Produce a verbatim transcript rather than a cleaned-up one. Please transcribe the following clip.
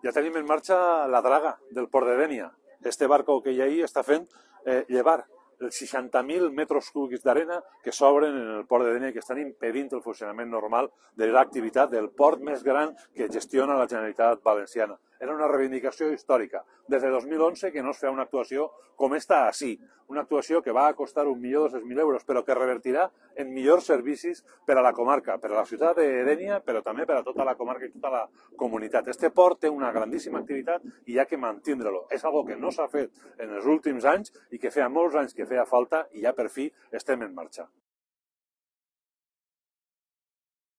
Ja tenim en marxa la draga del port de Dénia. Este barco que hi ha ahí està fent eh, llevar els seixanta mil metres cúbics d'arena que s'obren en el port de Dénia i que estan impedint el funcionament normal de l'activitat del port més gran que gestiona la Generalitat Valenciana. Era una reivindicació històrica. Des de dos mil onze que no es feia una actuació com esta així. Una actuació que va costar un milió dos-cents mil euros, però que revertirà en millors servicis per a la comarca, per a la ciutat de Dénia, però també per a tota la comarca i tota la comunitat. Este port té una grandíssima activitat i hi ha que mantindre-lo. És algo que no s'ha fet en els últims anys i que feia molts anys que feia falta i ja per fi estem en marxa.